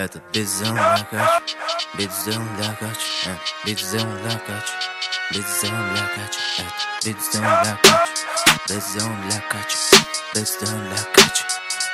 Этот бит сделан для кача, бит сделан для кача, бит сделан для кача, бит сделан для кача, бит сделан для кача, бит сделан для кача, бит сделан для кача.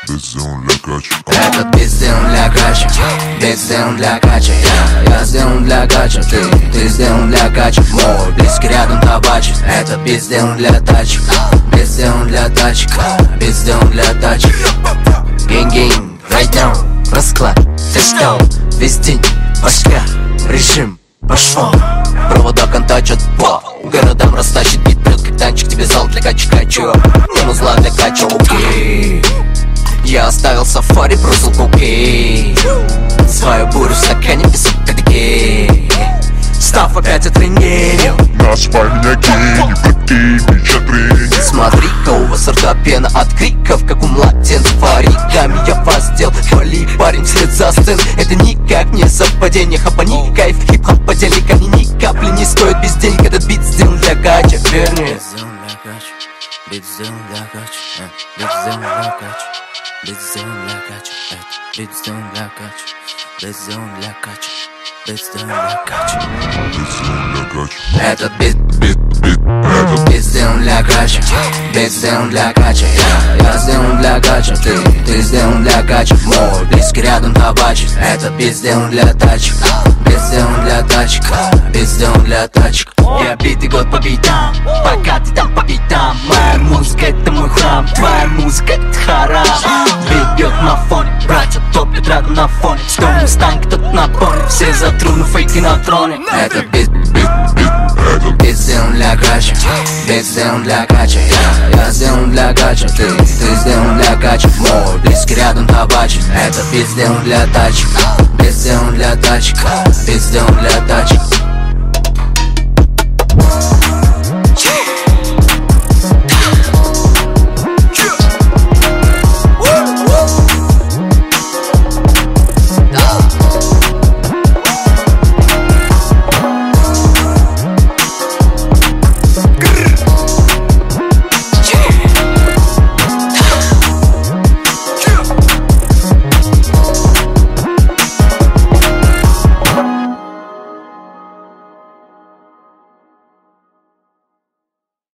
Этот бит сделан для кача, бит сделан для кача. Я сделан для кача, ты сделан для кача. Мой близкий рядом табачит. Этот бит сделан для тачек, бит сделан для тачек, бит сделан для тачек. Гинг-гинг, right now, расклад, тестал, весь день, башка, режим, пошел. Провода контачат, по городам растащит бит, прет как танчик, тебе зал для кача-кача. Ему зла для кача, окей. Я оставил сафари, бросил кокей. Свою бурю в стакане без кадыки. Став опять отренерил. Назвай меня гений, прикинь, тренинг. Смотри-ка, у вас рта пена от криков, как у младенцев оригами. Я вас сделал, хвали, парень вслед за сцен. Это никак не совпадение, хапани, кайф, хип-хоп, подельник, они ни капли не стоят без денег. Этот бит сделан для кача, вернее. Бит сделан для кача, бит сделан для кача, бит сделан для кача, бит сделан для кача, бит сделан для кача, бит сделан для кача, бит сделан для кача. Этот бит сделан для кача, бит сделан для кача. Я сделан для кача, ты сделан для кача. Мой близкий рядом табачит. Этот бит сделан для тачек, бит сделан для тачек, бит сделан для тачек. Я битый год по битам, пока ты там по битам. Моя музыка это мой храм, твоя музыка это харам. Бит бьет на фоне, братья топят рядом на фоне. Что не станет кто-то на поле, все за труны, фейки на троне. Это бит сделан для кача, бит сделан для кача. Я сделан для кача, ты сделан для кача. Мой близкий рядом табачит. Это бит сделан для тачек, бит сделан для тачек, бит сделан для тачек.